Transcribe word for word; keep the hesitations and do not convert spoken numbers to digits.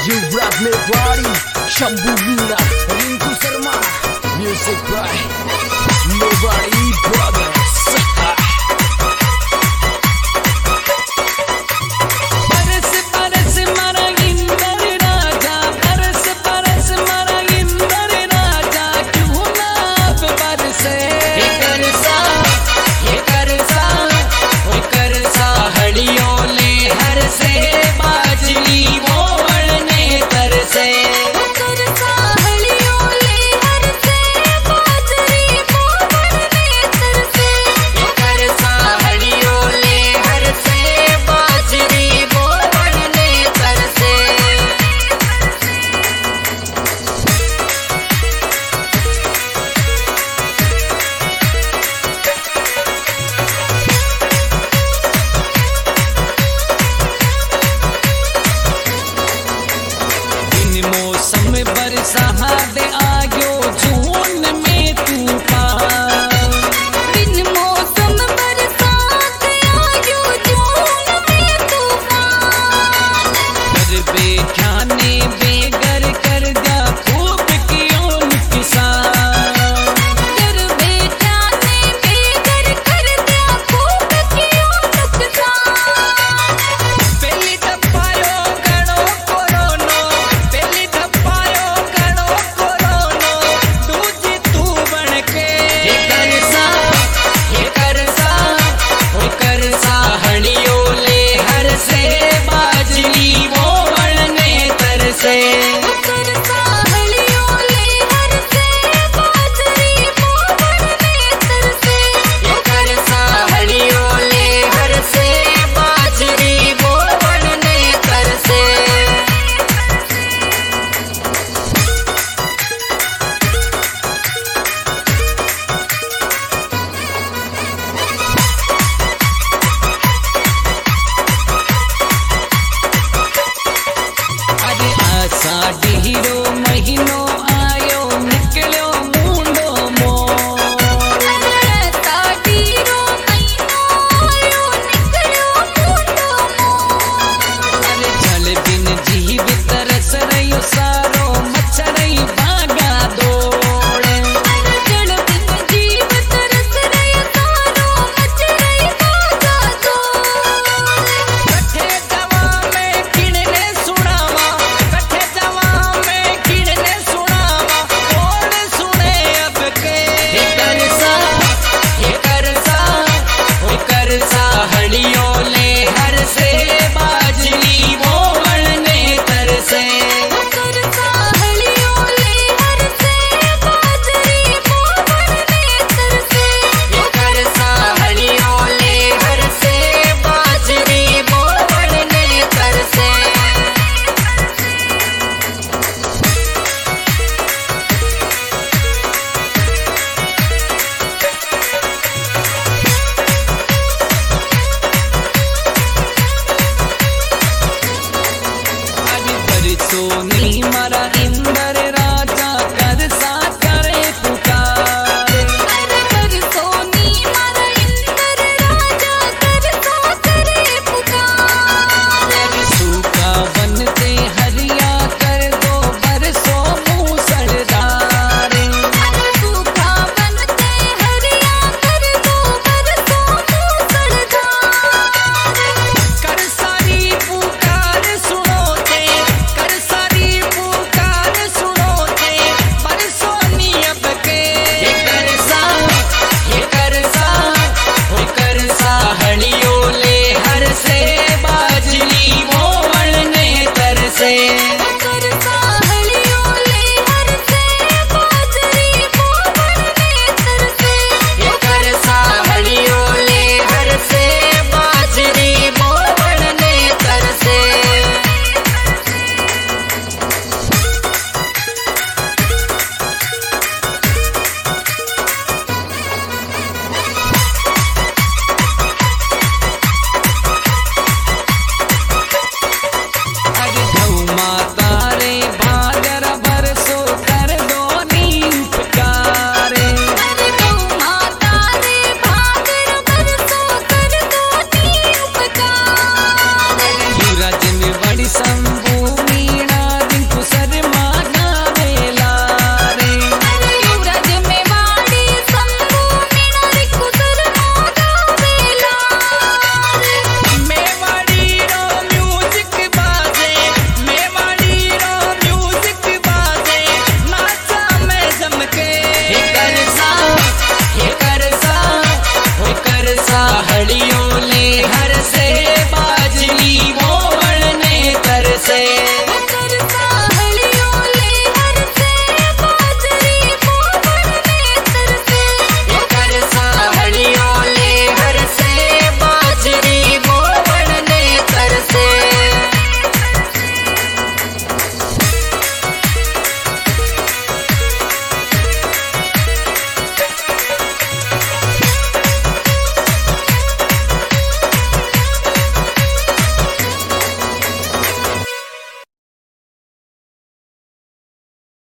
Yuvraj Mewari, Shambhu Meena, Rinku Sharma, music by Mewari brothers. बरसात आयो जून में तूफान, बिन मौसम बरसात आयो जून में तूफान। कर बेख्याने बेगर कर जा खूब कियो नुकसान, कर बेख्याने बेगर कर जा खूब कियो नुकसान। पहली दफायो गणो कोरोनो, पहली दफायो हीरो महीनो आयो निकलो मुंडो मोर, हीरो महीनो आयो निकलो मुंडो मोर। अरे जल बिन जीव तरस रहियो सारो मच्छरई भागा दौड़, जल बिन जीव तरस रहियो सारो मच्छरई भागा दौड़। कठे दवा में किणने सुनावा, कठे दवा साड़ियों ले